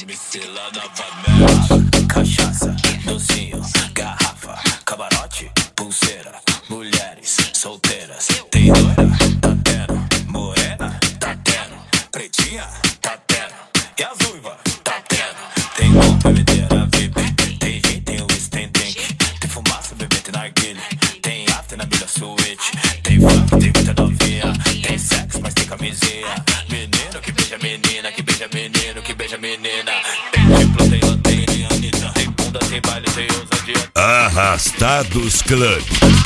MC lá na favela. Cachaça, docinho, garrafa, camarote, pulseira, mulheres solteiras. Tem loira, tá tendo, morena, tá tendo, pretinha, tá tendo, e as uivas, tá tendo. Tem bom bebedeira VIP, tem gin, tem whisky, tem drink, tem fumaça, bebê, tem narguilha, tem after na milha suíte, tem funk, tem muita novinha, tem sexo, mas tem camisinha. Menino que beija menina, que beija menino, que beija menina. Tem diplo, tem lanterna, tem Anitta, tem bunda, tem baile, tem ousadia. Arrastados Club.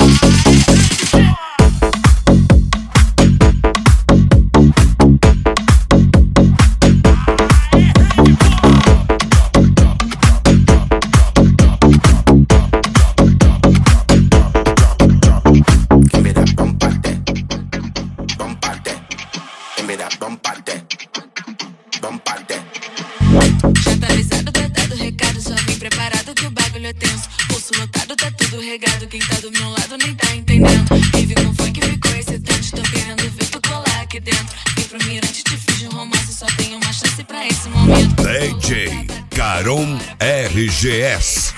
Já tá avisado, tá dado recado, só vem preparado que o bagulho é tenso. Pulso lotado, tá tudo regado, quem tá do meu lado nem tá entendendo. Quem viu como foi que ficou excitante, tô querendo ver tu colar aqui dentro. Vem pro mirante, te fiz um romance, só tenho uma chance pra esse momento. DJ Caron RGS.